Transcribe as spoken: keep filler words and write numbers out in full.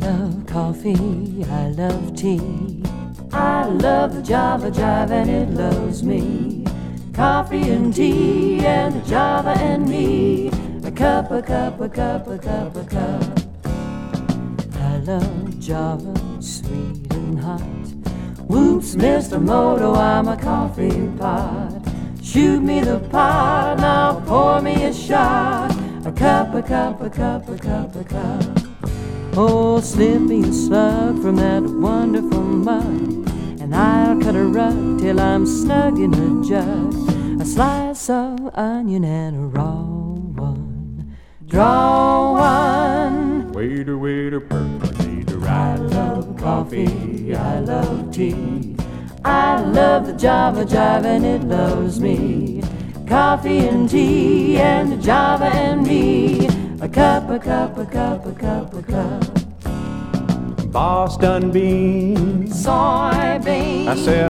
love coffee, I love tea. I love the Java Jive and it loves me. Coffee and tea and the Java and me. A cup, a cup, a cup, a cup, a cup. I love Java, sweet and hot. Whoops, Mister Moto, I'm a coffee pot. Shoot me the pot, now pour me a shot. A cup, a cup, a cup, a cup, a cup. Oh, slip me a slug from that wonderful mug, and I'll cut a rug till I'm snug in a jug. A slice of onion and a raw one. Draw one. Waiter, waiter, percolator. I love coffee, I love tea. I love the Java Jive and it loves me. Coffee and tea and the Java and me. A cup, a cup, a cup, a cup, a cup. Boston beans, Soybeans. I said